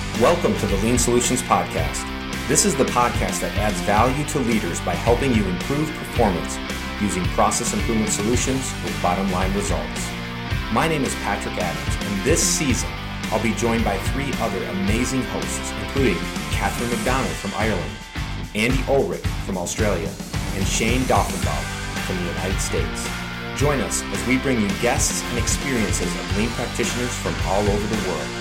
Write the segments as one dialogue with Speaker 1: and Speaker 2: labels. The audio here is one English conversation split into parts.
Speaker 1: Welcome to the Lean Solutions Podcast. This is the podcast that adds value to leaders by helping you improve performance using process improvement solutions with bottom line results. My name is Patrick Adams, and this season I'll be joined by three other amazing hosts, including Catherine McDonald from Ireland, Andy Ulrich from Australia, and Shane Doffenbach from the United States. Join us as we bring you guests and experiences of lean practitioners from all over the world.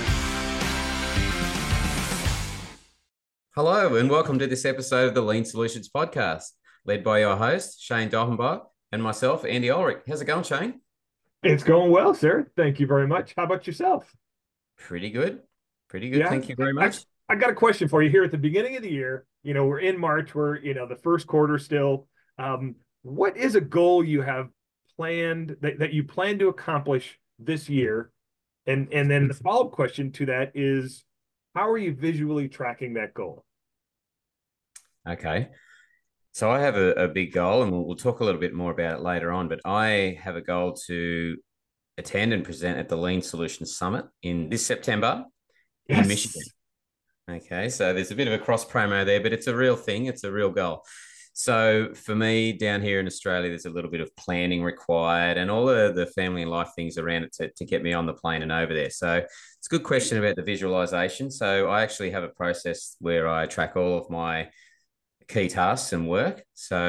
Speaker 2: Hello, and welcome to this episode of the Lean Solutions Podcast, led by your host, Shane Doffenbach, and myself, Andy Ulrich. How's it going, Shane?
Speaker 3: It's going well, sir. Thank you very much. How about yourself?
Speaker 2: Pretty good. Pretty good.
Speaker 3: Yeah,
Speaker 2: Thank you very much.
Speaker 3: I got a question for you here at the beginning of the year. You know, we're in March. We're, the first quarter still. What is a goal you have planned that you plan to accomplish this year? And then the follow-up question to that is, how are you visually tracking that goal?
Speaker 2: Okay. So I have a big goal, and we'll talk a little bit more about it later on, but I have a goal to attend and present at the Lean Solutions Summit in this September in Michigan. Okay, so there's a bit of a cross promo there, but it's a real thing. It's a real goal. So for me down here in Australia, there's a little bit of planning required and all of the family and life things around it to get me on the plane and over there. So it's a good question about the visualization. So I actually have a process where I track all of my key tasks and work.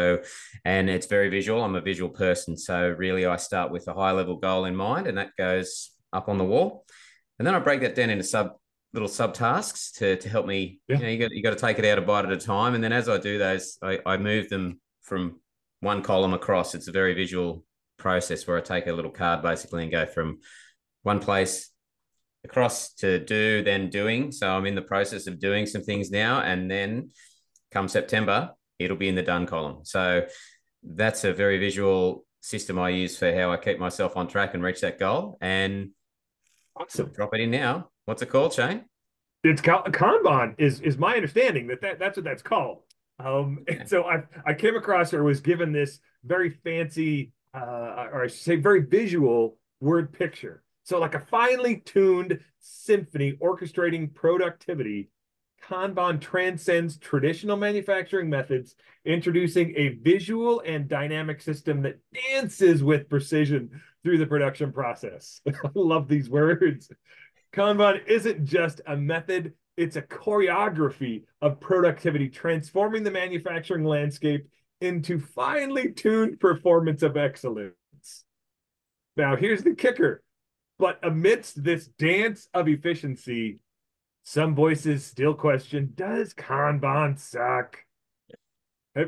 Speaker 2: And it's very visual. I'm a visual person. So really I start with a high level goal in mind, and that goes up on the wall. And then I break that down into little subtasks to help me.
Speaker 3: Yeah.
Speaker 2: You got to take it out a bite at a time. And then as I do those, I move them from one column across. It's a very visual process where I take a little card basically and go from one place across to do, then doing. So I'm in the process of doing some things now, and then come September, it'll be in the done column. So that's a very visual system I use for how I keep myself on track and reach that goal. And
Speaker 3: awesome.
Speaker 2: Drop it in now. What's it called, Shane?
Speaker 3: It's called Kanban is my understanding that's what that's called. And so I came across or was given this very fancy, or I should say very visual word picture. So like a finely tuned symphony orchestrating productivity, Kanban transcends traditional manufacturing methods, introducing a visual and dynamic system that dances with precision through the production process. I love these words. Kanban isn't just a method, it's a choreography of productivity, transforming the manufacturing landscape into finely tuned performance of excellence. Now, here's the kicker. But amidst this dance of efficiency, some voices still question, does Kanban suck? I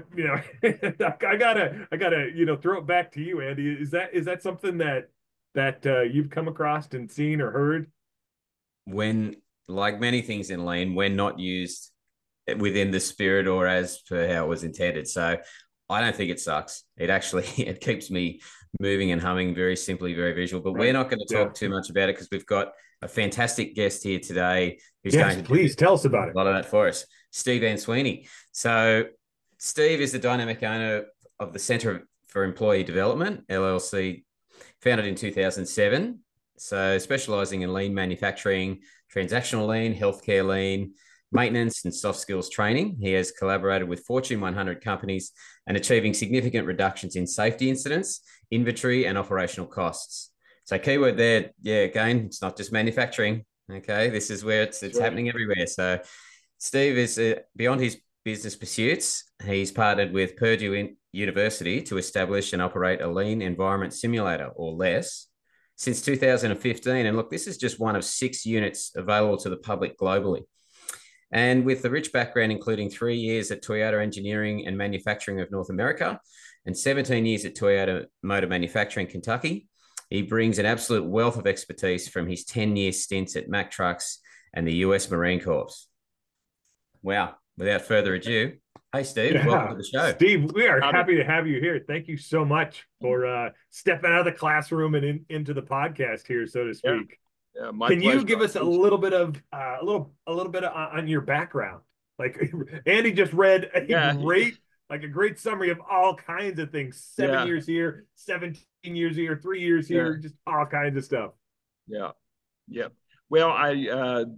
Speaker 3: gotta, throw it back to you, Andy. Is that something that you've come across and seen or heard?
Speaker 2: When, like many things in lean, when not used within the spirit or as per how it was intended. So I don't think it sucks. It actually, it keeps me moving and humming, very simply, very visual. But we're not going to talk too much about it because we've got a fantastic guest here today who's going to
Speaker 3: please tell us about it.
Speaker 2: A lot of that for us, Steve Van Sweeney. So Steve is the dynamic owner of the Centre for Employee Development, LLC, founded in 2007. So specializing in lean manufacturing, transactional lean, healthcare lean, maintenance and soft skills training. He has collaborated with Fortune 100 companies and achieving significant reductions in safety incidents, inventory and operational costs. So keyword there, again, it's not just manufacturing. Okay, this is where it's right. Happening everywhere. So Steve is beyond his business pursuits. He's partnered with Purdue University to establish and operate a lean environment simulator, or LESS, since 2015. And look, this is just one of 6 units available to the public globally. And with the rich background, including 3 years at Toyota Engineering and Manufacturing of North America and 17 years at Toyota Motor Manufacturing, Kentucky, he brings an absolute wealth of expertise from his 10-year stints at Mack Trucks and the US Marine Corps. Wow. Without further ado, hey, Steve, welcome to the show.
Speaker 3: Steve, we are happy to have you here. Thank you so much for stepping out of the classroom and into the podcast here, so to speak.
Speaker 4: Yeah,
Speaker 3: Can
Speaker 4: pleasure.
Speaker 3: you give us a little bit of on your background? Like Andy just read a great summary of all kinds of things. 7 years here, 17 years here, 3 years here, just all kinds of stuff.
Speaker 4: Yeah. Well, I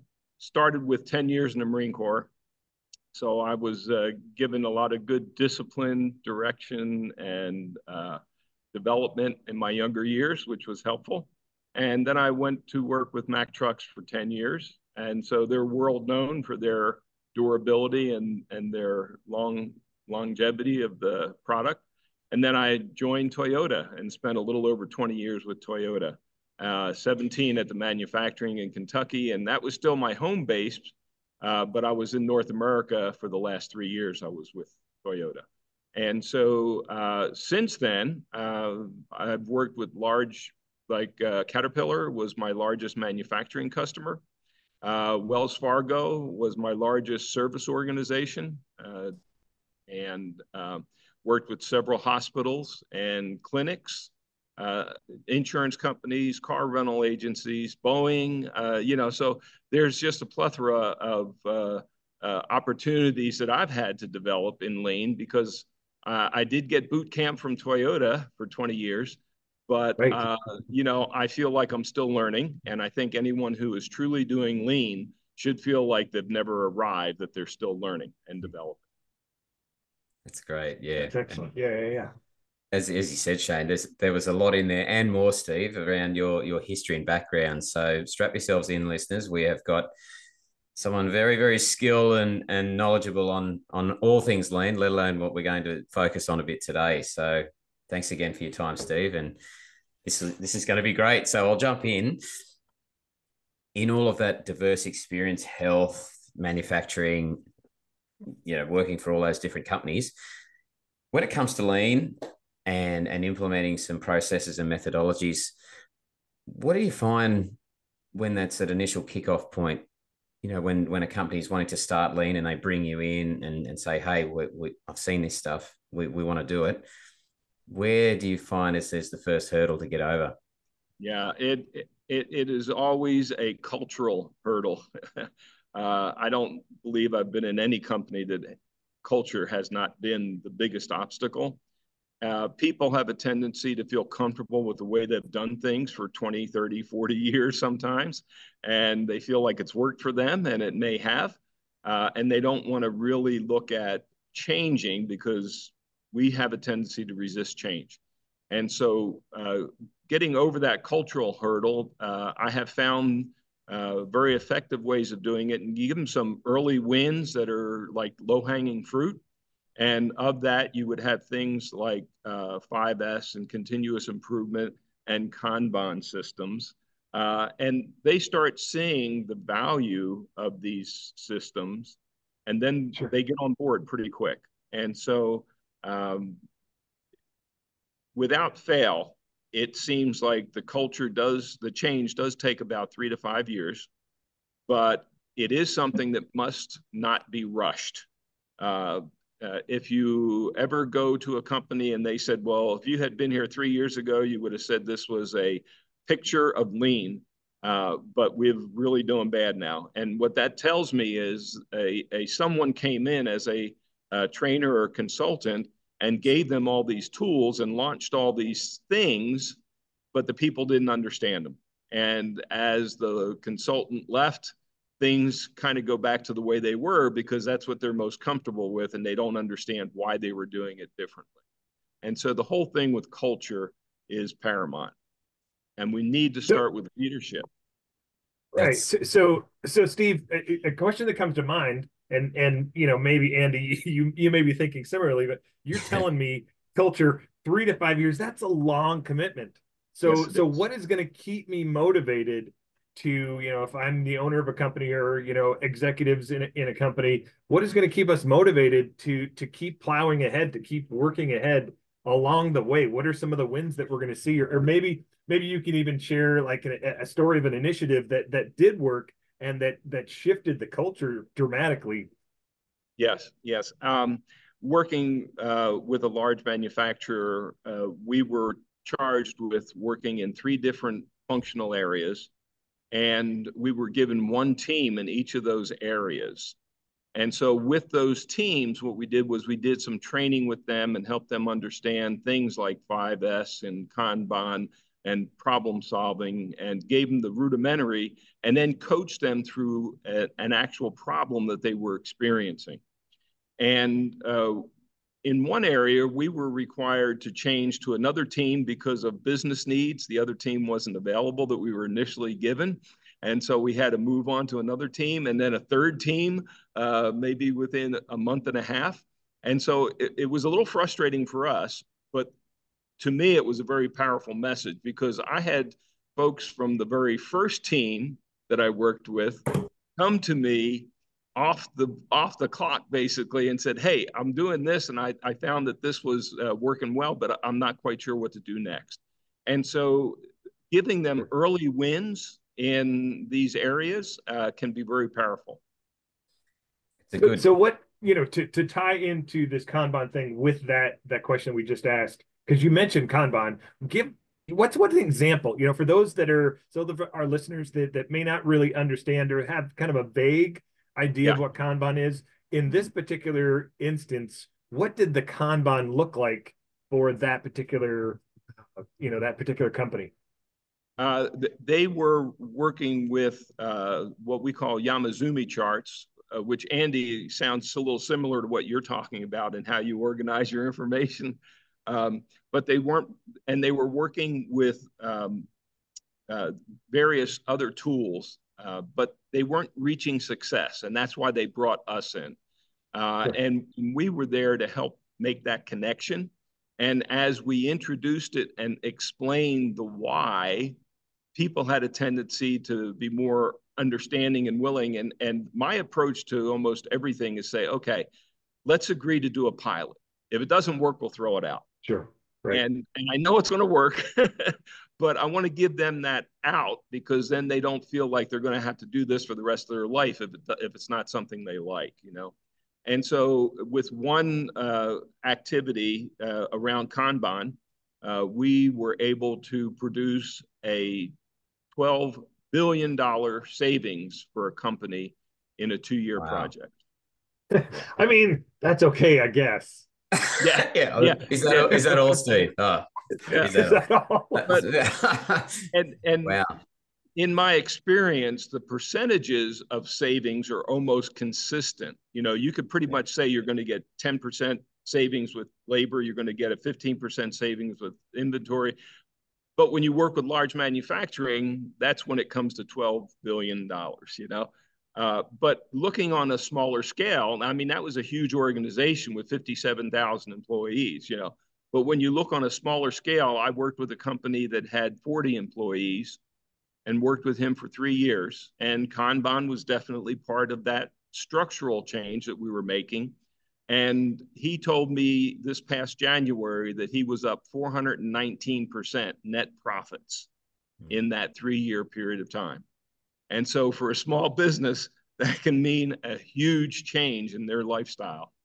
Speaker 4: started with 10 years in the Marine Corps. So I was given a lot of good discipline, direction, and development in my younger years, which was helpful. And then I went to work with Mack Trucks for 10 years. And so they're world known for their durability and their longevity of the product. And then I joined Toyota and spent a little over 20 years with Toyota, 17 at the manufacturing in Kentucky. And that was still my home base, but I was in North America for the last 3 years. I was with Toyota. And so since then, I've worked with large, like Caterpillar was my largest manufacturing customer. Wells Fargo was my largest service organization, and worked with several hospitals and clinics, insurance companies, car rental agencies, Boeing, so there's just a plethora of opportunities that I've had to develop in Lean because I did get boot camp from Toyota for 20 years, but,
Speaker 3: Right.
Speaker 4: I feel like I'm still learning. And I think anyone who is truly doing Lean should feel like they've never arrived, that they're still learning and developing.
Speaker 2: That's great. Yeah.
Speaker 3: That's excellent. Yeah.
Speaker 2: As you said, Shane, there was a lot in there and more, Steve, around your history and background. So strap yourselves in, listeners. We have got someone very, very skilled and knowledgeable on all things Lean, let alone what we're going to focus on a bit today. So thanks again for your time, Steve. And this is going to be great. So I'll jump in all of that diverse experience, health, manufacturing, working for all those different companies. When it comes to Lean and implementing some processes and methodologies, what do you find when that's at initial kickoff point? When a company is wanting to start Lean and they bring you in and say, hey, I've seen this stuff, we want to do it. Where do you find there's the first hurdle to get over?
Speaker 4: Yeah, it is always a cultural hurdle. I don't believe I've been in any company that culture has not been the biggest obstacle. People have a tendency to feel comfortable with the way they've done things for 20, 30, 40 years sometimes, and they feel like it's worked for them, and it may have, and they don't want to really look at changing because we have a tendency to resist change. And so getting over that cultural hurdle, I have found very effective ways of doing it, and you give them some early wins that are like low-hanging fruit. And of that, you would have things like 5S and continuous improvement and Kanban systems. And they start seeing the value of these systems, and then
Speaker 3: Sure.
Speaker 4: they get on board pretty quick. And so without fail, it seems like the change does take about 3 to 5 years, but it is something that must not be rushed. If you ever go to a company and they said, well, if you had been here 3 years ago, you would have said this was a picture of Lean, but we're really doing bad now. And what that tells me is someone came in as a trainer or consultant and gave them all these tools and launched all these things, but the people didn't understand them. And as the consultant left, things kind of go back to the way they were because that's what they're most comfortable with, and they don't understand why they were doing it differently. And so the whole thing with culture is paramount, and we need to start with leadership.
Speaker 3: Right. So Steve, a question that comes to mind, and maybe Andy, you may be thinking similarly, but you're telling me culture 3 to 5 years, that's a long commitment. So
Speaker 4: Yes,
Speaker 3: so what is going to keep me motivated to, if I'm the owner of a company or, executives in a company, what is going to keep us motivated to keep plowing ahead, to keep working ahead along the way? What are some of the wins that we're going to see? Or maybe you can even share like a story of an initiative that did work and that shifted the culture dramatically.
Speaker 4: Yes. Working with a large manufacturer, we were charged with working in 3 different functional areas, and we were given one team in each of those areas. And so with those teams, what we did was we did some training with them and helped them understand things like 5S and Kanban, and problem solving, and gave them the rudimentary, and then coached them through an actual problem that they were experiencing. And in one area, we were required to change to another team because of business needs. The other team wasn't available that we were initially given. And so we had to move on to another team, and then a third team, maybe within a month and a half. And so it was a little frustrating for us, but to me, it was a very powerful message, because I had folks from the very first team that I worked with come to me off the clock, basically, and said, hey, I'm doing this, and I found that this was working well, but I'm not quite sure what to do next. And so giving them early wins in these areas can be very powerful.
Speaker 3: So what, to tie into this Kanban thing with that question we just asked, because you mentioned Kanban, what's an example, for those that are our listeners that may not really understand or have kind of a vague idea of what Kanban is. In this particular instance, what did the Kanban look like for that particular company?
Speaker 4: They were working with what we call Yamazumi charts, which, Andy, sounds a little similar to what you're talking about and how you organize your information. But they weren't, and they were working with various other tools, but they weren't reaching success. And that's why they brought us in. And we were there to help make that connection. And as we introduced it and explained the why, people had a tendency to be more understanding and willing. And my approach to almost everything is say, okay, let's agree to do a pilot. If it doesn't work, we'll throw it out.
Speaker 3: Sure. Right.
Speaker 4: And I know it's going to work, but I want to give them that out, because then they don't feel like they're going to have to do this for the rest of their life if it's not something they like, And so with one activity around Kanban, we were able to produce a $12 billion savings for a company in a 2-year project.
Speaker 3: I mean, that's okay, I guess.
Speaker 4: Yeah.
Speaker 2: Is that all, Steve? Oh,
Speaker 3: is that all?
Speaker 4: And
Speaker 2: wow.
Speaker 4: In my experience, the percentages of savings are almost consistent. You could pretty much say you're going to get 10% savings with labor, you're going to get a 15% savings with inventory. But when you work with large manufacturing, that's when it comes to $12 billion, But looking on a smaller scale, I mean, that was a huge organization with 57,000 employees, But when you look on a smaller scale, I worked with a company that had 40 employees and worked with him for 3 years. And Kanban was definitely part of that structural change that we were making. And he told me this past January that he was up 419% net profits in that 3-year period of time. And so for a small business, that can mean a huge change in their lifestyle.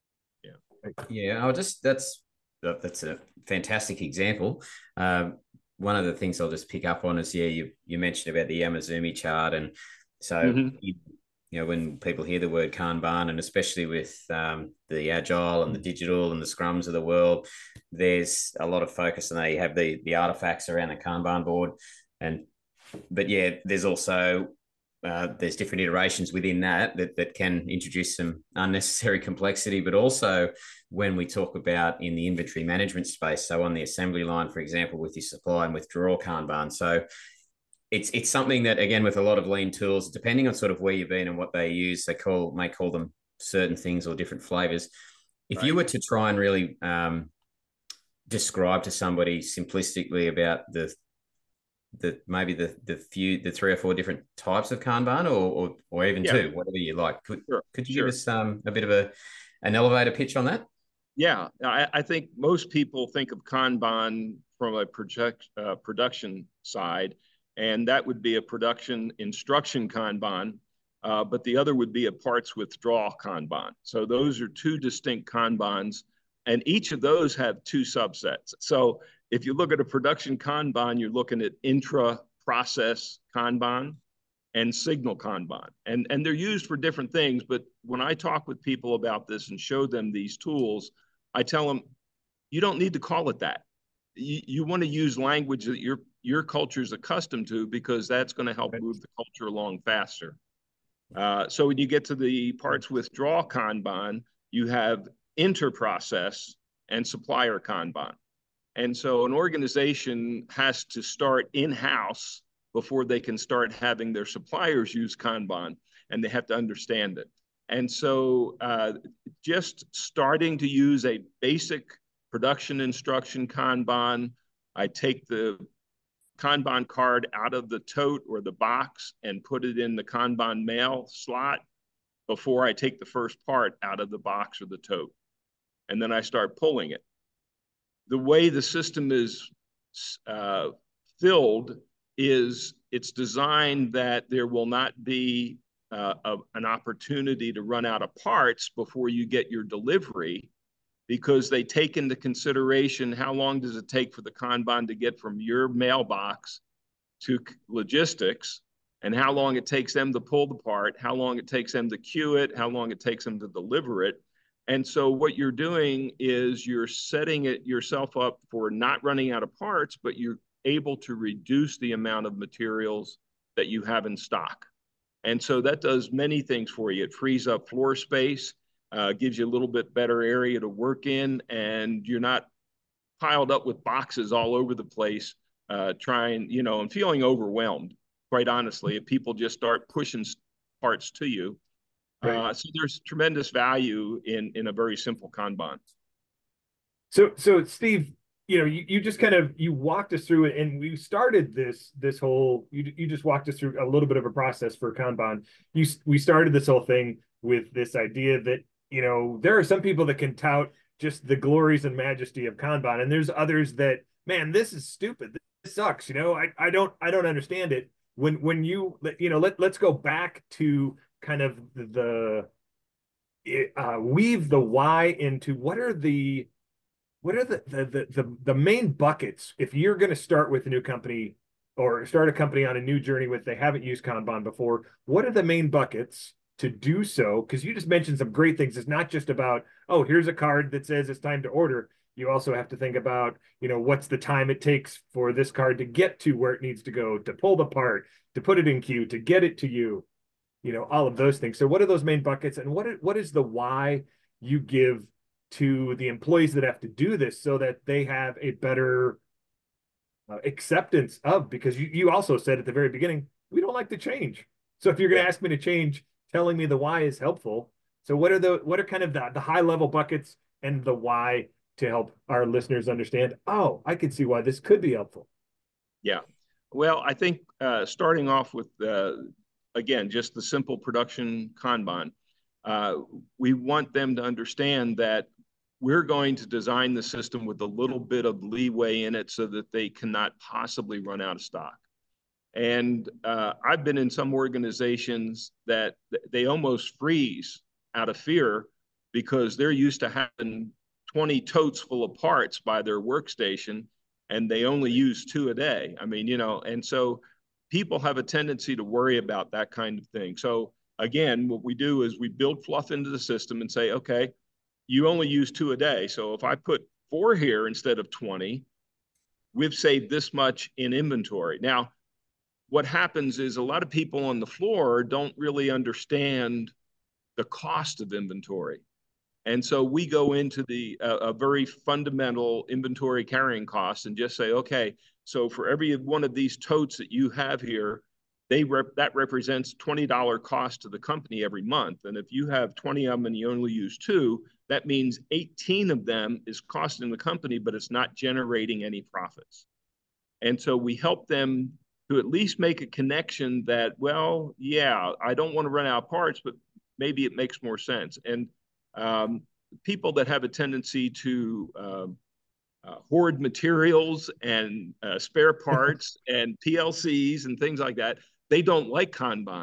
Speaker 2: Yeah, that's a fantastic example. One of the things I'll just pick up on is, you mentioned about the Yamazumi chart. And so, when people hear the word Kanban, and especially with the Agile and the digital and the Scrums of the world, there's a lot of focus, and they have the artifacts around the Kanban board. But there's also there's different iterations within that can introduce some unnecessary complexity, but also when we talk about in the inventory management space, so on the assembly line, for example, with your supply and withdrawal Kanban. So it's something that, again, with a lot of lean tools, depending on sort of where you've been and what they use, they may call them certain things or different flavors. If you were to try and really describe to somebody simplistically about maybe the 3 or 4 different types of Kanban, or even 2, whatever you like, could you give us a bit of an elevator pitch on that?
Speaker 4: Yeah, I think most people think of Kanban from a production side, and that would be a production instruction Kanban, but the other would be a parts withdrawal Kanban. So those are 2 distinct Kanbans, and each of those have 2 subsets. So if you look at a production Kanban, you're looking at intra-process Kanban and signal Kanban. And they're used for different things, but when I talk with people about this and show them these tools, I tell them, you don't need to call it that. You want to use language that your culture is accustomed to, because that's going to help move the culture along faster. So when you get to the parts withdrawal Kanban, you have inter-process and supplier Kanban. And so an organization has to start in-house before they can start having their suppliers use Kanban, and they have to understand it. And so just starting to use a basic production instruction Kanban, I take the Kanban card out of the tote or the box and put it in the Kanban mail slot before I take the first part out of the box or the tote. And then I start pulling it. The way the system is filled is it's designed that there will not be an opportunity to run out of parts before you get your delivery, because they take into consideration how long does it take for the Kanban to get from your mailbox to logistics, and how long it takes them to pull the part, how long it takes them to queue it, how long it takes them to deliver it. And so what you're doing is you're setting it yourself up for not running out of parts, but you're able to reduce the amount of materials that you have in stock. And so that does many things for you. It frees up floor space, gives you a little bit better area to work in, and you're not piled up with boxes all over the place, trying, and feeling overwhelmed, quite honestly, if people just start pushing parts to you. Right. So there's tremendous value in a very simple Kanban.
Speaker 3: So Steve, you just you walked us through it, and we started this whole, you just walked us through a little bit of a process for Kanban. We started this whole thing with this idea that, there are some people that can tout just the glories and majesty of Kanban, and there's others that, man, this is stupid. This sucks. I don't understand it. When you, let's go back to kind of weave the why into what are the main buckets if you're going to start with a new company or start a company on a new journey with they haven't used Kanban before. What are the main buckets to do so? Because you just mentioned some great things. It's not just about, oh, here's a card that says it's time to order. You also have to think about, what's the time it takes for this card to get to where it needs to go, to pull the part, to put it in queue, to get it to you, all of those things. So what are those main buckets, and what is the why you give to the employees that have to do this so that they have a better acceptance of, because you also said at the very beginning, we don't like to change. So if you're going to ask me to change, telling me the why is helpful. So what are kind of the high level buckets and the why to help our listeners understand, oh, I can see why this could be helpful.
Speaker 4: Yeah. Well, I think starting off with, again, just the simple production Kanban, we want them to understand that we're going to design the system with a little bit of leeway in it so that they cannot possibly run out of stock. And I've been in some organizations that they almost freeze out of fear because they're used to having 20 totes full of parts by their workstation, and they only use 2 a day. I mean, and so people have a tendency to worry about that kind of thing. So again, what we do is we build fluff into the system and say, okay, you only use 2 a day. So if I put 4 here instead of 20, we've saved this much in inventory. Now, what happens is a lot of people on the floor don't really understand the cost of inventory. And so we go into a very fundamental inventory carrying cost and just say, okay, so for every one of these totes that you have here, that represents $20 cost to the company every month. And if you have 20 of them and you only use 2, that means 18 of them is costing the company, but it's not generating any profits. And so we help them to at least make a connection that, well, yeah, I don't want to run out of parts, but maybe it makes more sense. And people that have a tendency to hoard materials and spare parts and PLCs and things like that, they don't like Kanban.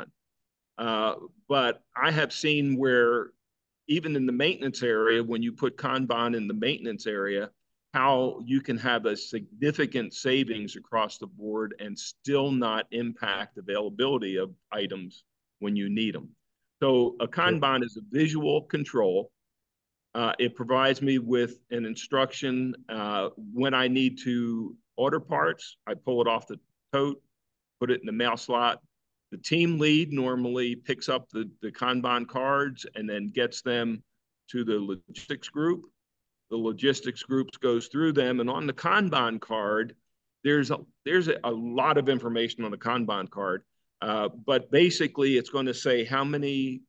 Speaker 4: But I have seen where even in the maintenance area, when you put Kanban in the maintenance area, how you can have a significant savings across the board and still not impact availability of items when you need them. So a Kanban is a visual control. It provides me with an instruction when I need to order parts. I pull it off the tote, put it in the mail slot. The team lead normally picks up the Kanban cards and then gets them to the logistics group. The logistics groups goes through them, and on the Kanban card, there's a lot of information on the Kanban card, but basically it's going to say how many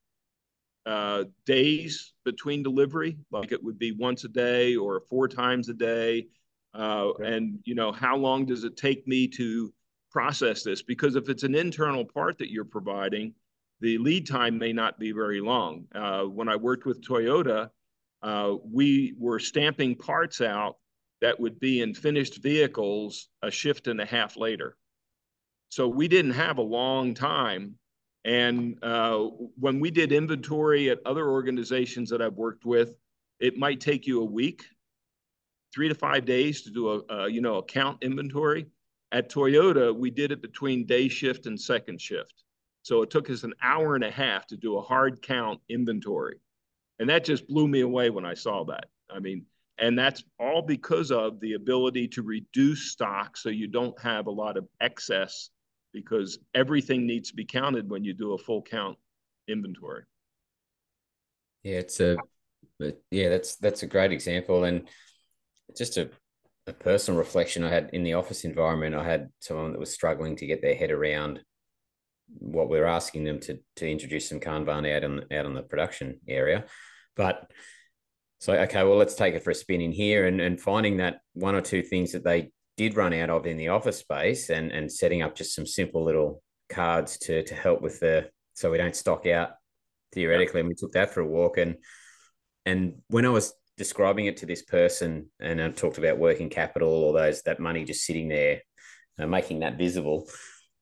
Speaker 4: days between delivery, like it would be once a day or 4 times a day, and how long does it take me to process this? Because if it's an internal part that you're providing, the lead time may not be very long. When I worked with Toyota, we were stamping parts out that would be in finished vehicles a shift and a half later. So we didn't have a long time. And when we did inventory at other organizations that I've worked with, it might take you a week, 3 to 5 days to do a count inventory. At Toyota, we did it between day shift and second shift. So it took us an hour and a half to do a hard count inventory. And that just blew me away when I saw that. I mean, and that's all because of the ability to reduce stock so you don't have a lot of excess, because everything needs to be counted when you do a full count inventory.
Speaker 2: Yeah, that's a great example. And just a personal reflection I had in the office environment, I had someone that was struggling to get their head around what we're asking them to introduce some Kanban out on the production area. But so, okay, well, let's take it for a spin in here and finding that 1 or 2 things that they did run out of in the office space and setting up just some simple little cards to help with so we don't stock out theoretically. And we took that for a walk. And when I was describing it to this person and I talked about working capital or that money just sitting there, making that visible,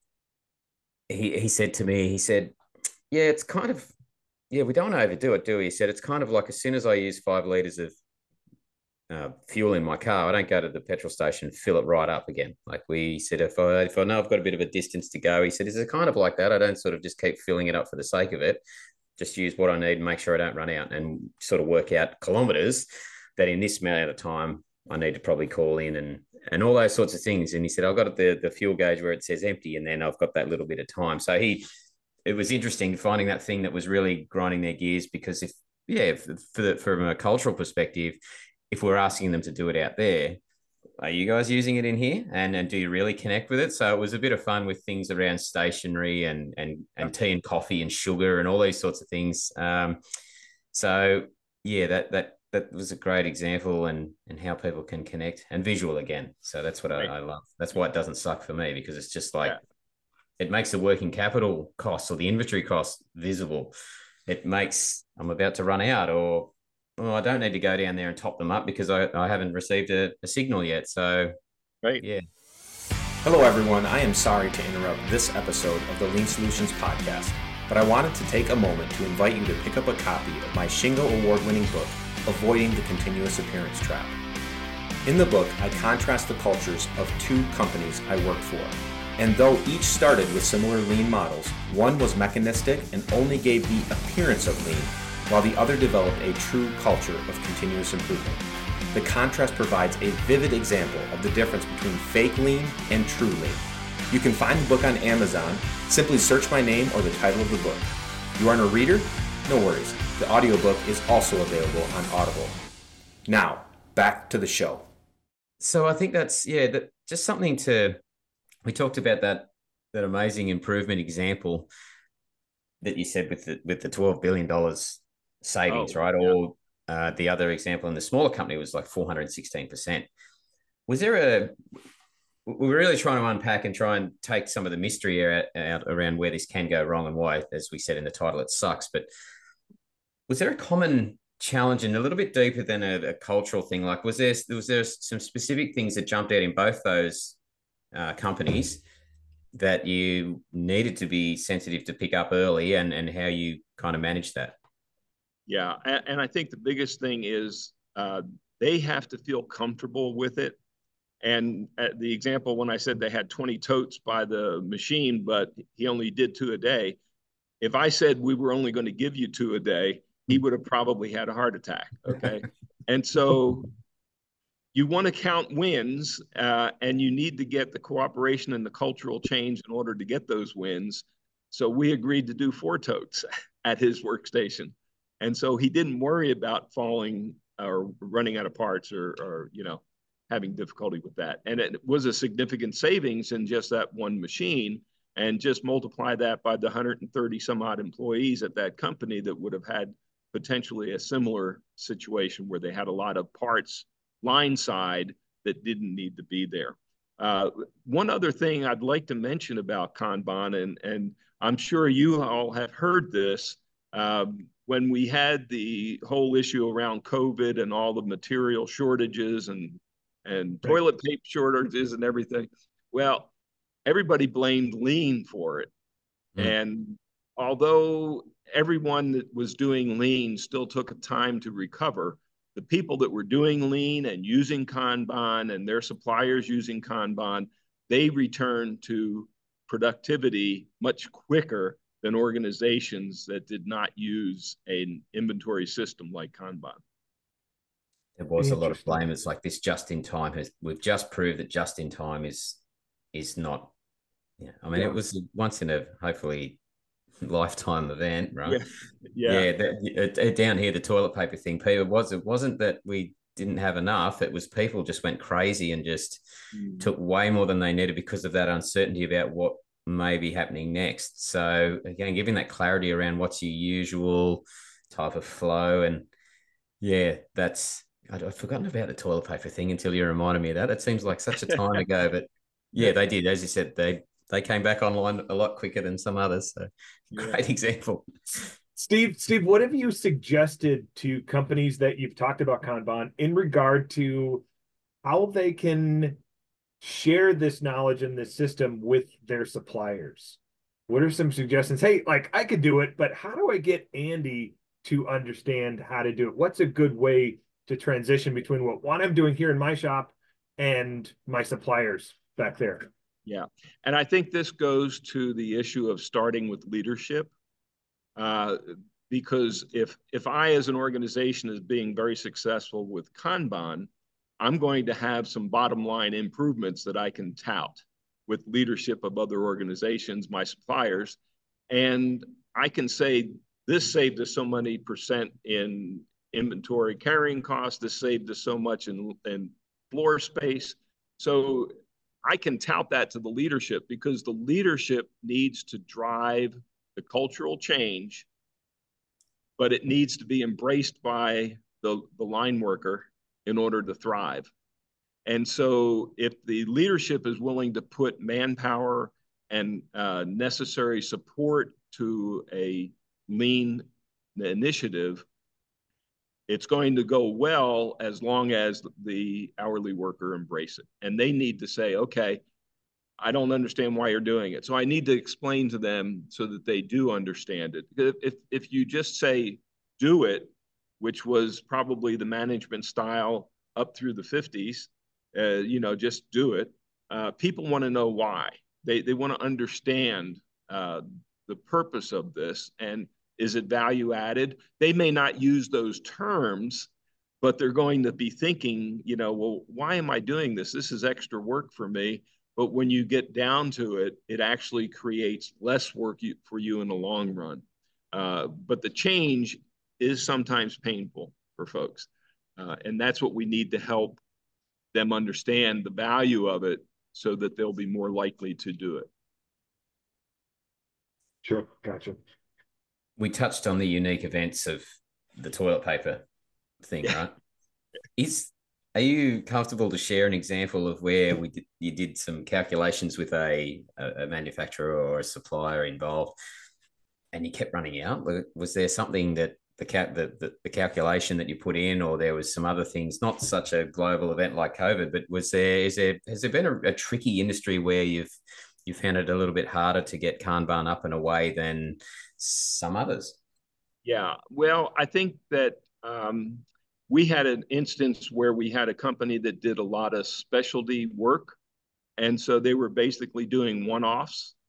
Speaker 2: he said to me, yeah, it's kind of, yeah, we don't want to overdo it, do we? He said, it's kind of like as soon as I use 5 liters of fuel in my car, I don't go to the petrol station, fill it right up again. Like we said, if I know I've got a bit of a distance to go, he said, is it kind of like that? I don't sort of just keep filling it up for the sake of it. Just use what I need and make sure I don't run out, and sort of work out kilometers that in this amount of time I need to probably call in and all those sorts of things. And he said, I've got the fuel gauge where it says empty, and then I've got that little bit of time. So it was interesting finding that thing that was really grinding their gears, because from a cultural perspective, if we're asking them to do it out there, are you guys using it in here? And do you really connect with it? So it was a bit of fun with things around stationery and tea and coffee and sugar and all these sorts of things. So yeah, that was a great example and how people can connect, and visual again. So that's what I love. That's why it doesn't suck for me, because it's just like, it makes the working capital costs or the inventory costs visible. It makes I'm about to run out, or I don't need to go down there and top them up because I haven't received a signal yet. So, yeah.
Speaker 1: Hello, everyone. I am sorry to interrupt this episode of the Lean Solutions podcast, but I wanted to take a moment to invite you to pick up a copy of my Shingo award-winning book, Avoiding the Continuous Appearance Trap. In the book, I contrast the cultures of 2 companies I worked for. And though each started with similar lean models, one was mechanistic and only gave the appearance of lean, while the other developed a true culture of continuous improvement. The contrast provides a vivid example of the difference between fake lean and true lean. You can find the book on Amazon. Simply search my name or the title of the book. You aren't a reader? No worries. The audiobook is also available on Audible. Now, back to the show.
Speaker 2: So I think that's just something we talked about that amazing improvement example that you said with the $12 billion savings, right? Yeah. Or the other example in the smaller company was like 416%. Was there we were really trying to unpack and try and take some of the mystery out around where this can go wrong and why, as we said in the title, it sucks. But was there a common challenge and a little bit deeper than a cultural thing? Like, was there some specific things that jumped out in both those companies that you needed to be sensitive to pick up early, and how you kind of manage that?
Speaker 4: Yeah. And I think the biggest thing is they have to feel comfortable with it. And the example, when I said they had 20 totes by the machine, but he only did 2 a day. If I said we were only going to give you 2 a day, he would have probably had a heart attack. Okay. And so you want to count wins, and you need to get the cooperation and the cultural change in order to get those wins. So we agreed to do 4 totes at his workstation. And so he didn't worry about falling or running out of parts or having difficulty with that. And it was a significant savings in just that one machine. And just multiply that by the 130 some odd employees at that company that would have had potentially a similar situation where they had a lot of parts line side that didn't need to be there. One other thing I'd like to mention about Kanban, and I'm sure you all have heard this, when we had the whole issue around COVID and all the material shortages and toilet paper shortages and everything, well, everybody blamed lean for it. And although everyone that was doing lean still took time to recover, the people that were doing lean and using Kanban and their suppliers using Kanban, they returned to productivity much quicker than organizations that did not use an inventory system like Kanban.
Speaker 2: There was a lot of blame. It's like this just in time we've just proved that just in time is not. Yeah, I mean, it was once in a hopefully lifetime event, right?
Speaker 4: Yeah.
Speaker 2: Down here, the toilet paper thing, Peter, it wasn't that we didn't have enough. It was people just went crazy and just took way more than they needed because of that uncertainty about what may be happening next. So again, giving that clarity around what's your usual type of flow, and I'd forgotten about the toilet paper thing until you reminded me of that. It seems like such a time ago, but yeah, they did. As you said, they came back online a lot quicker than some others. So great example.
Speaker 3: Steve, what have you suggested to companies that you've talked about Kanban in regard to how they can share this knowledge and this system with their suppliers? What are some suggestions? Hey, like I could do it, but how do I get Andy to understand how to do it? What's a good way to transition between what I'm doing here in my shop and my suppliers back there?
Speaker 4: Yeah. And I think this goes to the issue of starting with leadership. Because if I, as an organization, is being very successful with Kanban, I'm going to have some bottom line improvements that I can tout with leadership of other organizations, my suppliers. And I can say, this saved us so many percent in inventory carrying costs. This saved us so much in floor space. So I can tout that to the leadership, because the leadership needs to drive the cultural change, but it needs to be embraced by the line worker in order to thrive. And so if the leadership is willing to put manpower and necessary support to a lean initiative, it's going to go well as long as the hourly worker embrace it. And they need to say, okay, I don't understand why you're doing it. So I need to explain to them so that they do understand it. If you just say, do it, which was probably the management style up through the 50s, just do it. People want to know why. They want to understand the purpose of this, and is it value added? They may not use those terms, but they're going to be thinking, well, why am I doing this? This is extra work for me. But when you get down to it, it actually creates less work for you in the long run. But the change is sometimes painful for folks. And that's what we need to help them understand the value of it, so that they'll be more likely to do it.
Speaker 3: Sure. Gotcha.
Speaker 2: We touched on the unique events of the toilet paper thing, right? Are you comfortable to share an example of where you did some calculations with a manufacturer or a supplier involved, and you kept running out? Was there something that the calculation that you put in, or there was some other things, not such a global event like COVID, but has there been a tricky industry where you've found it a little bit harder to get Kanban up and away than some others?
Speaker 4: Yeah, well, I think that we had an instance where we had a company that did a lot of specialty work. And so they were basically doing one-offs.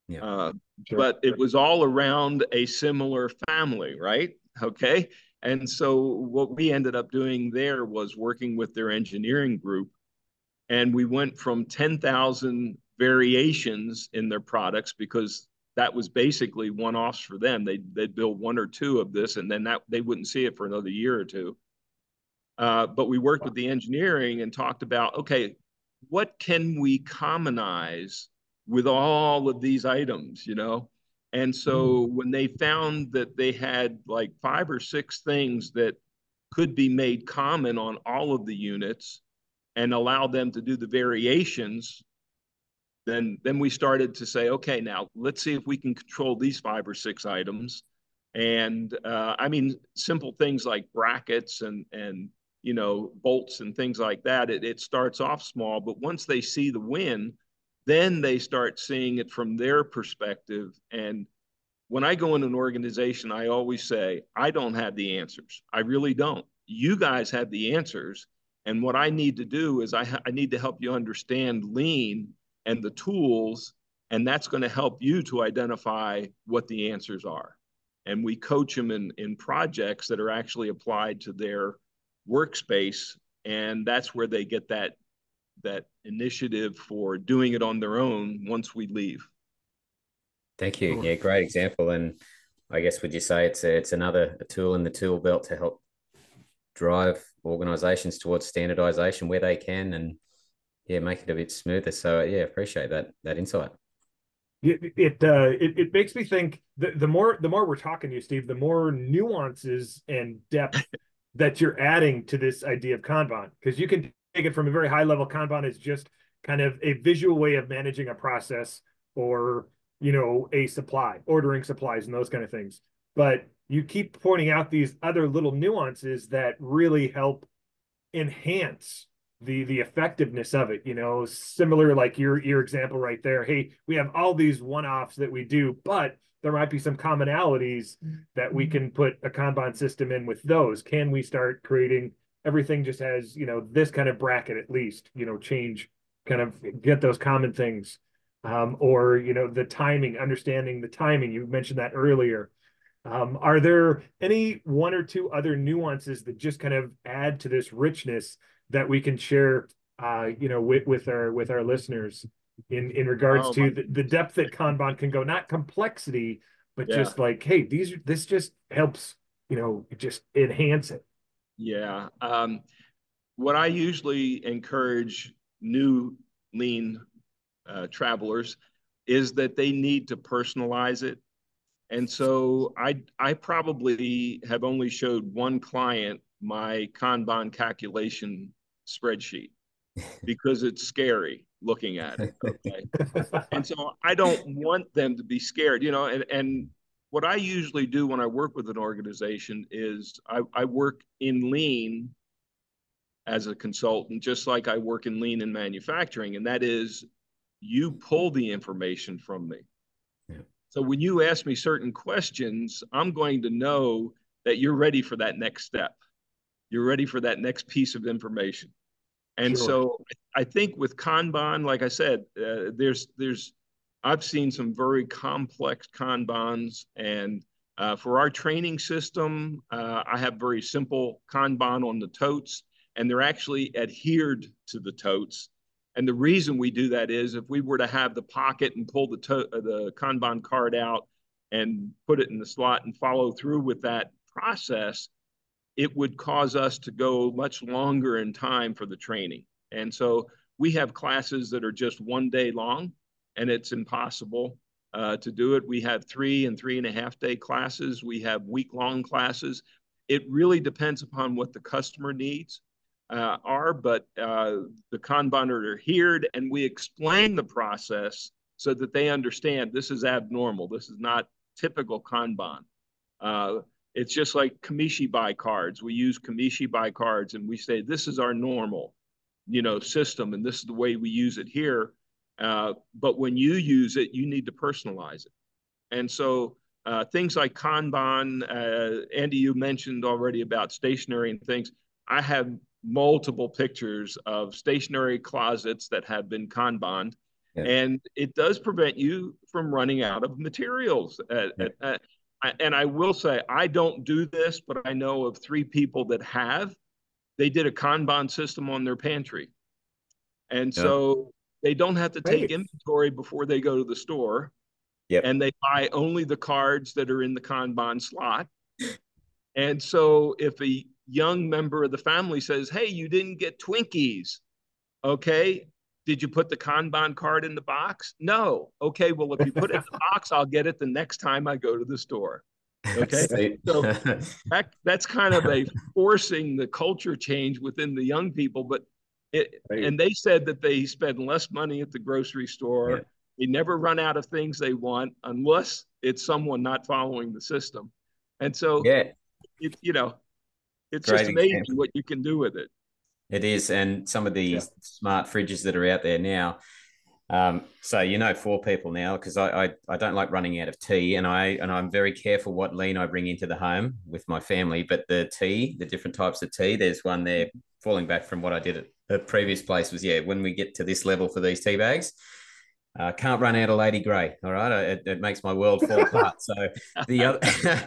Speaker 2: Yeah.
Speaker 3: Sure.
Speaker 4: But it was all around a similar family, right? Okay. And so what we ended up doing there was working with their engineering group, and we went from 10,000 variations in their products, because that was basically one-offs for them. They'd build one or two of this, and then that they wouldn't see it for another year or two. But we worked with the engineering and talked about, okay, what can we commonize with all of these items, you know? And so when they found that they had like 5 or 6 things that could be made common on all of the units and allow them to do the variations, then we started to say, okay, now let's see if we can control these 5 or 6 items. And I mean, simple things like brackets and you know, bolts and things like that. It starts off small, but once they see the win, then they start seeing it from their perspective. And when I go in an organization, I always say, I don't have the answers. I really don't. You guys have the answers. And what I need to do is I need to help you understand lean and the tools, and that's going to help you to identify what the answers are. And we coach them in projects that are actually applied to their workspace, and that's where they get that initiative for doing it on their own once we leave.
Speaker 2: Thank you. Yeah, great example. And I guess would you say it's another tool in the tool belt to help drive organizations towards standardization where they can, and yeah, make it a bit smoother. So yeah, appreciate that insight.
Speaker 3: It makes me think the more we're talking to you, Steve, the more nuances and depth that you're adding to this idea of Kanban, because you can take it from a very high level. Kanban is just kind of a visual way of managing a process, or you know, a supply, ordering supplies and those kind of things. But you keep pointing out these other little nuances that really help enhance the effectiveness of it. You know, similar like your example right there. Hey, we have all these one-offs that we do, but there might be some commonalities that we can put a Kanban system in with those. Can we start creating everything just has, you know, this kind of bracket at least, you know, change, kind of get those common things. Or, you know, the timing, understanding the timing. You mentioned that earlier. Are there any one or two other nuances that just kind of add to this richness that we can share, you know, with our listeners in regards to the depth that Kanban can go, not complexity, but just like, hey, this just helps, you know, just enhance it.
Speaker 4: Yeah. What I usually encourage new lean travelers is that they need to personalize it. And so I probably have only showed one client my Kanban calculation spreadsheet because it's scary looking at it. Okay. And so I don't want them to be scared, you know, and what I usually do when I work with an organization is I work in lean as a consultant, just like I work in lean in manufacturing. And that is, you pull the information from me. Yeah. So when you ask me certain questions, I'm going to know that you're ready for that next step. You're ready for that next piece of information. And so I think with Kanban, like I said, I've seen some very complex Kanbans, and for our training system, I have very simple Kanban on the totes, and they're actually adhered to the totes. And the reason we do that is if we were to have the pocket and pull the Kanban card out and put it in the slot and follow through with that process, it would cause us to go much longer in time for the training. And so we have classes that are just 1 day long, and it's impossible to do it. We have 3 and 3.5 day classes. We have week-long classes. It really depends upon what the customer needs are, but the Kanban are adhered, and we explain the process so that they understand this is abnormal. This is not typical Kanban. It's just like Kamishibai cards. We use Kamishibai cards, and we say, this is our normal, you know, system, and this is the way we use it here. But when you use it, you need to personalize it. And so things like Kanban, Andy, you mentioned already about stationery and things. I have multiple pictures of stationery closets that have been Kanbaned.
Speaker 2: Yeah.
Speaker 4: And it does prevent you from running out of materials. And I will say, I don't do this, but I know of 3 people that have. They did a Kanban system on their pantry. And
Speaker 2: Yep.
Speaker 4: so they don't have to take
Speaker 3: Right.
Speaker 4: inventory before they go to the store.
Speaker 2: Yep.
Speaker 4: And they buy only the cards that are in the Kanban slot. And so if a young member of the family says, hey, you didn't get Twinkies, okay, did you put the Kanban card in the box? No. Okay, well, if you put it in the box, I'll get it the next time I go to the store. Okay. So that's kind of a forcing the culture change within the young people. But and they said that they spend less money at the grocery store.
Speaker 2: Yeah.
Speaker 4: They never run out of things they want unless it's someone not following the system. And so,
Speaker 2: Yeah,
Speaker 4: it's
Speaker 2: great
Speaker 4: just amazing
Speaker 2: example.
Speaker 4: what you can do with it.
Speaker 2: It is, and some of these smart fridges that are out there now. So 4 people now, because I don't like running out of tea, and I'm very careful what lean I bring into the home with my family. But the different types of tea, there's one there falling back from what I did at the previous place was when we get to this level for these tea bags, can't run out of Lady Grey. All right, it makes my world fall apart. So the other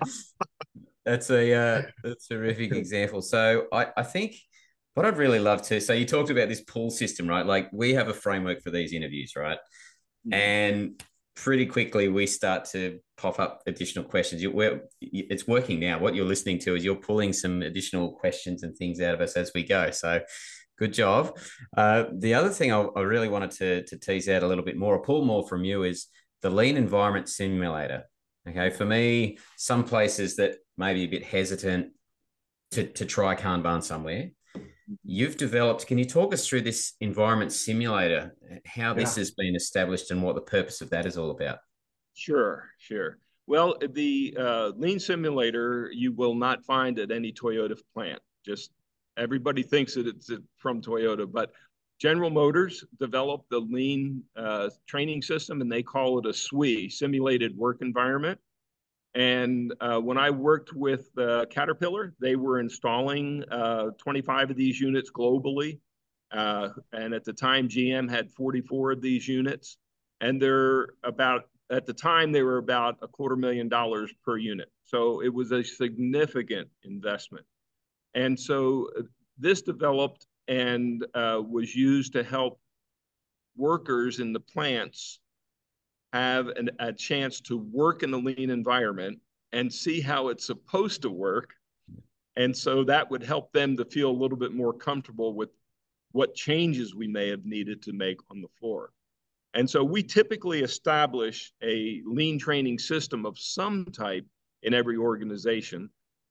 Speaker 2: that's a terrific example. So I think. What I'd really love to, so you talked about this pull system, right? Like we have a framework for these interviews, right? Mm-hmm. And pretty quickly we start to pop up additional questions. It's working now. What you're listening to is you're pulling some additional questions and things out of us as we go. So good job. The other thing I really wanted to tease out a little bit more, or pull more from you, is the Lean Environment Simulator. Okay, for me, some places that may be a bit hesitant to try Kanban somewhere, you've developed. Can you talk us through this environment simulator, how this has been established and what the purpose of that is all about?
Speaker 4: Sure. Well, the Lean Simulator you will not find at any Toyota plant. Just everybody thinks that it's from Toyota, but General Motors developed the Lean training system, and they call it a SWE, Simulated Work Environment. And when I worked with Caterpillar, they were installing 25 of these units globally. And at the time, GM had 44 of these units. And at the time, they were about $250,000 per unit. So it was a significant investment. And so this developed and was used to help workers in the plants have a chance to work in a lean environment and see how it's supposed to work. And so that would help them to feel a little bit more comfortable with what changes we may have needed to make on the floor. And so we typically establish a lean training system of some type in every organization,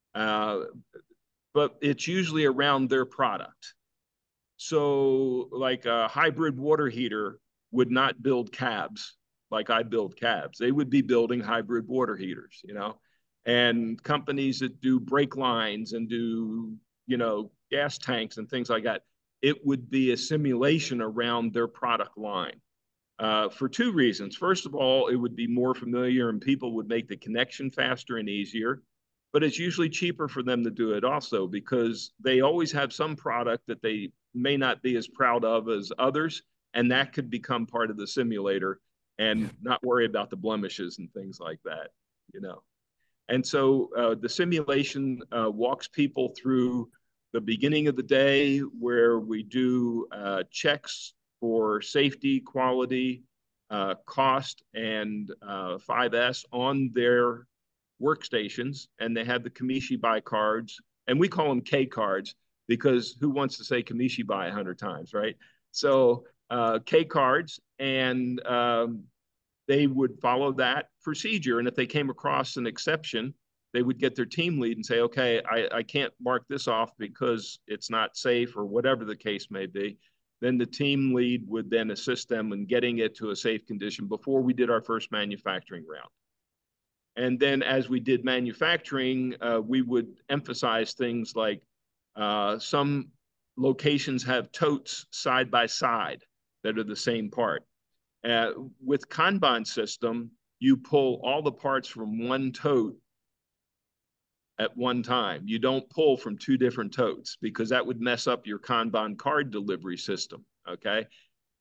Speaker 4: but it's usually around their product. So like a hybrid water heater would not build cabs like I build cabs. They would be building hybrid water heaters, and companies that do brake lines and do, gas tanks and things like that. It would be a simulation around their product line for 2 reasons. First of all, it would be more familiar and people would make the connection faster and easier, but it's usually cheaper for them to do it also because they always have some product that they may not be as proud of as others, and that could become part of the simulator and not worry about the blemishes and things like that, And so the simulation walks people through the beginning of the day where we do checks for safety, quality, cost, and 5S on their workstations. And they have the Kamishibai cards, and we call them K cards because who wants to say Kamishibai 100 times, right? So K cards, and they would follow that procedure. And if they came across an exception, they would get their team lead and say, okay, I can't mark this off because it's not safe or whatever the case may be. Then the team lead would then assist them in getting it to a safe condition before we did our first manufacturing round. And then as we did manufacturing, we would emphasize things like some locations have totes side by side that are the same part. With Kanban system, you pull all the parts from one tote at one time. You don't pull from 2 different totes because that would mess up your Kanban card delivery system, okay?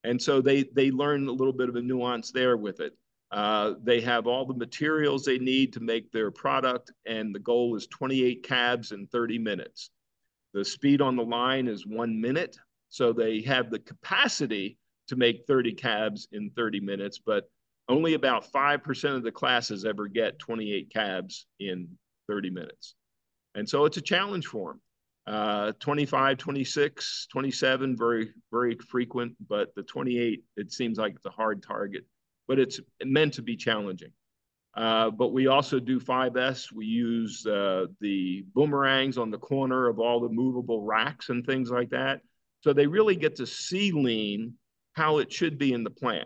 Speaker 4: And so they learn a little bit of a nuance there with it. They have all the materials they need to make their product, and the goal is 28 cabs in 30 minutes. The speed on the line is 1 minute, so they have the capacity to make 30 cabs in 30 minutes, but only about 5% of the classes ever get 28 cabs in 30 minutes. And so it's a challenge for them. 25, 26, 27, very, very frequent, but the 28, it seems like it's a hard target, but it's meant to be challenging. But we also do 5S. We use the boomerangs on the corner of all the movable racks and things like that. So they really get to see lean how it should be in the plant.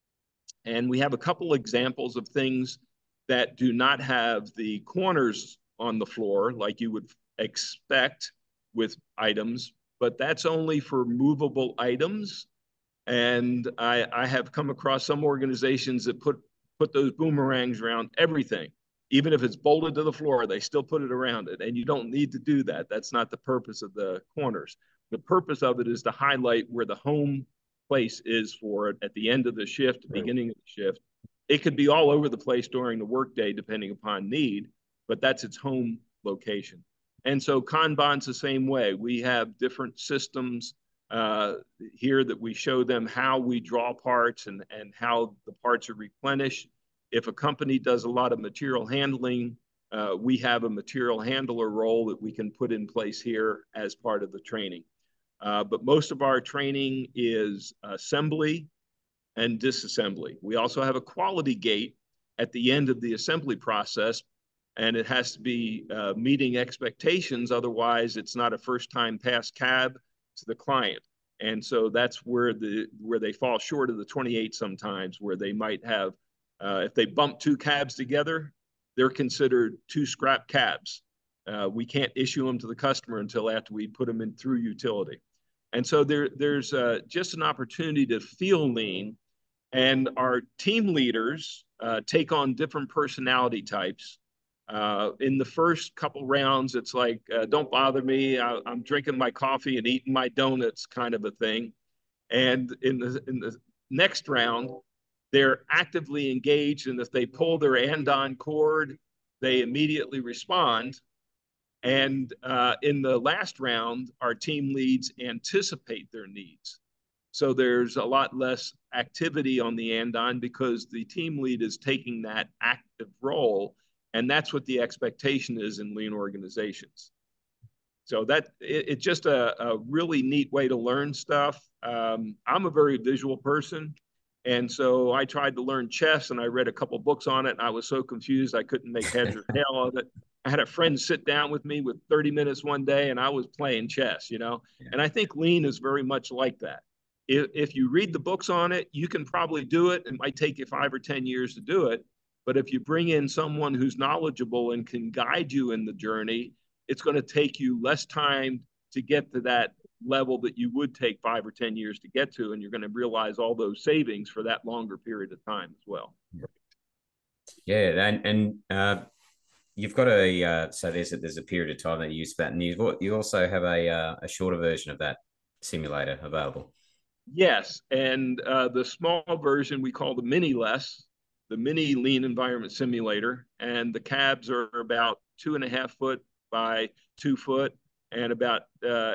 Speaker 4: And we have a couple examples of things that do not have the corners on the floor like you would expect with items, but that's only for movable items. And I have come across some organizations that put those boomerangs around everything. Even if it's bolted to the floor, they still put it around it. And you don't need to do that. That's not the purpose of the corners. The purpose of it is to highlight where the home place is for it at the end of the shift, beginning of the shift. It could be all over the place during the workday, depending upon need, but that's its home location. And so Kanban's the same way. We have different systems here that we show them how we draw parts and how the parts are replenished. If a company does a lot of material handling, we have a material handler role that we can put in place here as part of the training. But most of our training is assembly and disassembly. We also have a quality gate at the end of the assembly process, and it has to be meeting expectations. Otherwise, it's not a first-time pass cab to the client. And so that's where they fall short of the 28 sometimes, where they might have, if they bump two cabs together, they're considered two scrap cabs. We can't issue them to the customer until after we put them in through utility. And so there's just an opportunity to feel lean, and our team leaders take on different personality types. In the first couple rounds, it's like, don't bother me. I'm drinking my coffee and eating my donuts kind of a thing. And in the next round, they're actively engaged. And if they pull their andon cord, they immediately respond. And in the last round, our team leads anticipate their needs. So there's a lot less activity on the andon because the team lead is taking that active role. And that's what the expectation is in lean organizations. So it's just a really neat way to learn stuff. I'm a very visual person. And so I tried to learn chess, and I read a couple books on it, and I was so confused I couldn't make heads or tail of it. I had a friend sit down with me with 30 minutes one day, and I was playing chess, you know? Yeah. And I think lean is very much like that. If you read the books on it, you can probably do it. It might take you 5 or 10 years to do it. But if you bring in someone who's knowledgeable and can guide you in the journey, it's going to take you less time to get to that level that you would take 5 or 10 years to get to. And you're going to realize all those savings for that longer period of time as well.
Speaker 2: Yeah. And you've got so there's a period of time that you use that. And you also have a shorter version of that simulator available.
Speaker 4: Yes. And the small version we call the Mini Less, the Mini Lean Environment Simulator, and the cabs are about 2.5 foot by 2 foot and about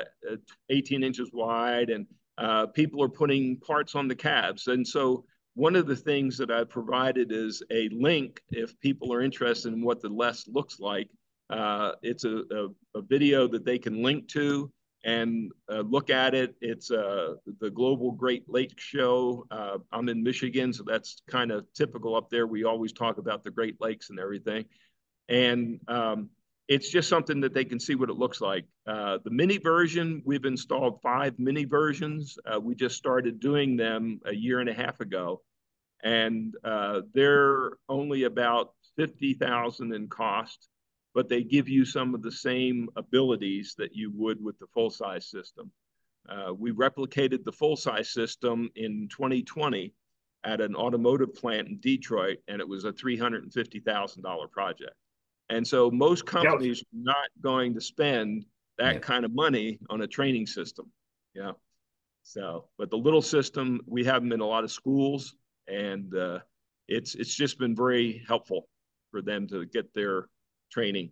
Speaker 4: 18 inches wide. And people are putting parts on the cabs. And so one of the things that I've provided is a link if people are interested in what the Less looks like. It's a video that they can link to and look at it. It's the Global Great Lakes Show. I'm in Michigan, so that's kind of typical up there. We always talk about the Great Lakes and everything. And it's just something that they can see what it looks like. The mini version, we've installed 5 mini versions. We just started doing them a year and a half ago. And they're only about $50,000 in cost, but they give you some of the same abilities that you would with the full-size system. We replicated the full-size system in 2020 at an automotive plant in Detroit, and it was a $350,000 project. And so most companies are not going to spend that kind of money on a training system. Yeah. So, but the little system, we have them in a lot of schools, and it's just been very helpful for them to get their training.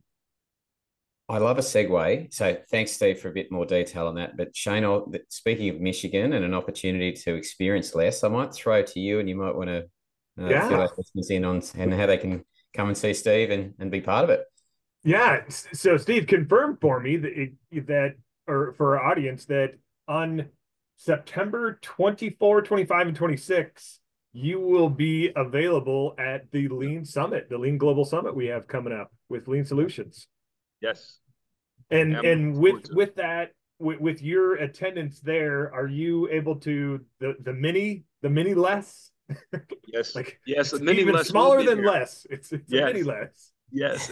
Speaker 2: I love a segue. So thanks, Steve, for a bit more detail on that. But Shane, speaking of Michigan and an opportunity to experience less, I might throw to you, and you might want to fill our listeners in on and how they can come and see Steve and be part of it.
Speaker 3: Yeah. So Steve, confirmed for me that or for our audience, that on September 24, 25, and 26, you will be available at the Lean Summit, the Lean Global Summit we have coming up with Lean Solutions.
Speaker 4: Yes.
Speaker 3: And with that, with your attendance there, are you able to the mini less?
Speaker 4: Yes.
Speaker 3: Like,
Speaker 4: yes,
Speaker 3: the mini even less smaller than
Speaker 4: there.
Speaker 3: Less. It's yes. A mini less.
Speaker 4: Yes.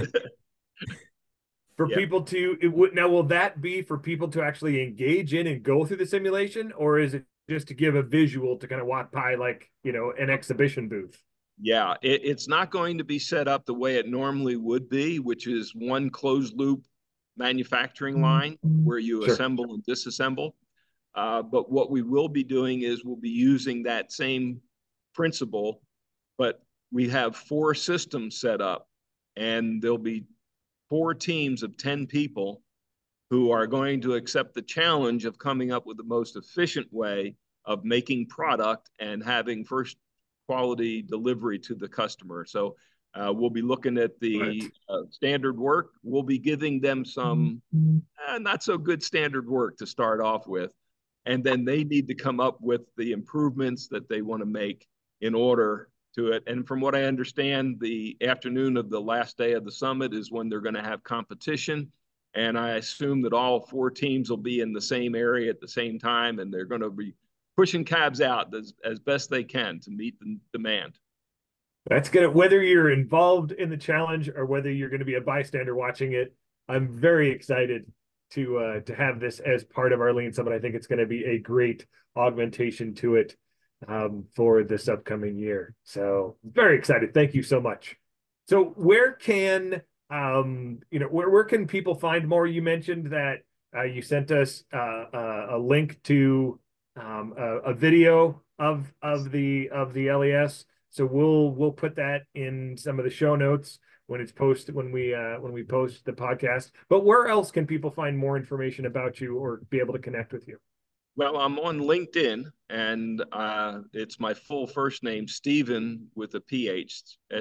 Speaker 3: For people to now, will that be for people to actually engage in and go through the simulation, or is it just to give a visual to kind of walk by like, an exhibition booth?
Speaker 4: Yeah, it's not going to be set up the way it normally would be, which is one closed loop manufacturing line where you assemble and disassemble. But what we will be doing is we'll be using that same principle, but we have 4 systems set up, and there'll be 4 teams of 10 people who are going to accept the challenge of coming up with the most efficient way of making product and having first quality delivery to the customer. So we'll be looking at the standard work. We'll be giving them some not so good standard work to start off with. And then they need to come up with the improvements that they want to make in order to it. And from what I understand, the afternoon of the last day of the summit is when they're going to have competition. And I assume that all 4 teams will be in the same area at the same time, and they're going to be pushing cabs out as best they can to meet the demand.
Speaker 3: That's good. Whether you're involved in the challenge or whether you're going to be a bystander watching it, I'm very excited to have this as part of our Lean Summit. I think it's going to be a great augmentation to it for this upcoming year. So very excited. Thank you so much. So where can where can people find more? You mentioned that you sent us a link to a video of the LES. So we'll put that in some of the show notes when it's posted, when we post the podcast. But where else can people find more information about you or be able to connect with you?
Speaker 4: Well, I'm on LinkedIn, and it's my full first name, Stephen, with a PH,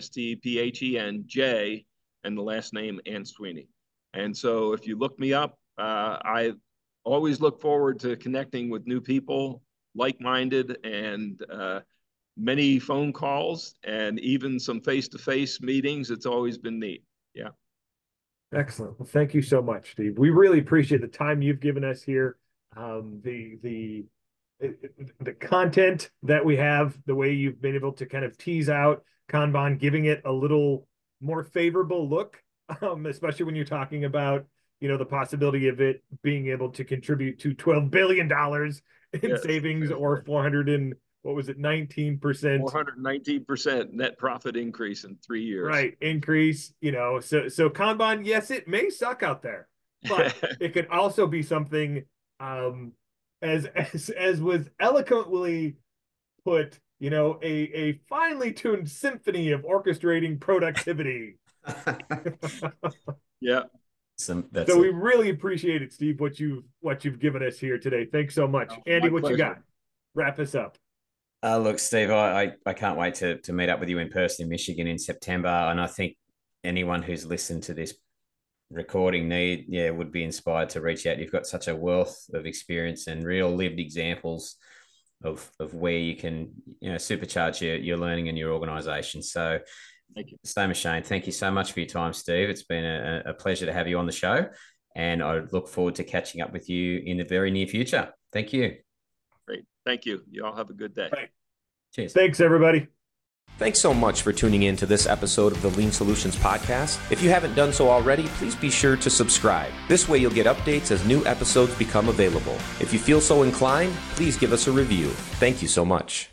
Speaker 4: STEPHENJ, and the last name, Answeeney. And so if you look me up, I always look forward to connecting with new people, like-minded, and many phone calls and even some face-to-face meetings. It's always been neat. Yeah.
Speaker 3: Excellent. Well, thank you so much, Steve. We really appreciate the time you've given us here. The content that we have, the way you've been able to kind of tease out Kanban, giving it a little more favorable look, especially when you're talking about, the possibility of it being able to contribute to $12 billion in savings, or 19%.
Speaker 4: 419% net profit increase in 3 years.
Speaker 3: Right. Increase, so Kanban, yes, it may suck out there, but it could also be something, as was eloquently put, a finely tuned symphony of orchestrating productivity.
Speaker 4: Yeah.
Speaker 3: So we really appreciate it, Steve, what you've given us here today. Thanks so much. Andy, what you got? Wrap us up.
Speaker 2: Look, Steve, I can't wait to meet up with you in person in Michigan in September. And I think anyone who's listened to this recording would be inspired to reach out. You've got such a wealth of experience and real lived examples of where you can supercharge your learning in your organization. So
Speaker 4: thank you.
Speaker 2: Same as Shane, thank you so much for your time, Steve. It's been a pleasure to have you on the show, and I look forward to catching up with you in the very near future. Thank you.
Speaker 4: Great. Thank you. You all have a good day.
Speaker 3: Right.
Speaker 2: Cheers.
Speaker 3: Thanks, everybody.
Speaker 1: Thanks so much for tuning in to this episode of the Lean Solutions Podcast. If you haven't done so already, please be sure to subscribe. This way you'll get updates as new episodes become available. If you feel so inclined, please give us a review. Thank you so much.